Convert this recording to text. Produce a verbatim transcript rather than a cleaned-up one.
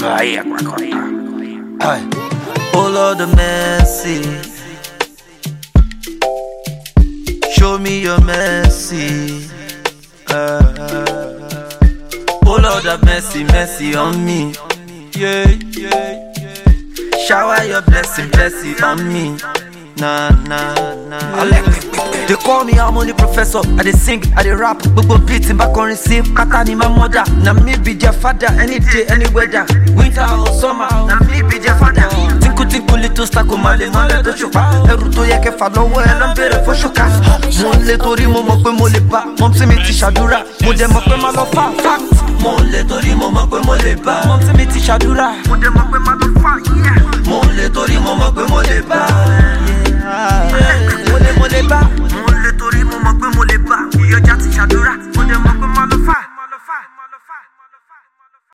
Oh Lord of mercy, show me your mercy. Uh, oh Lord of mercy, mercy on me. Yeah, yeah, yeah. Shower your blessing, blessing on me. Nah, nah, nah. They call me harmony professor. I dey sing, I dey rap. Gbogbo beat in back on receive. Kata ni my mother. Na me be their father. Any day, any weather. Winter or summer. Na me be their father. Tinku tinku little stack of male. No le to shuka. Eru to yeke fa lowo. Elan bere fo shuka. Mo le tori mo mo pe mo le ba. Mom se mi ti shadura. Mo de mo pe ma lo fa. Fact. Mo le tori mo mo pe mo le ba. Mom se mi ti shadura. Mo de mo pe ma lo fa. Yeah. Mo le tori mo mo pe mo le ba. Mo le mo le ba. Mo le tori mo mo pe mo le ba. Iyo ja ti shadura. Mo de mo pe ma lo fa. Ma lo fa. Ma lo fa.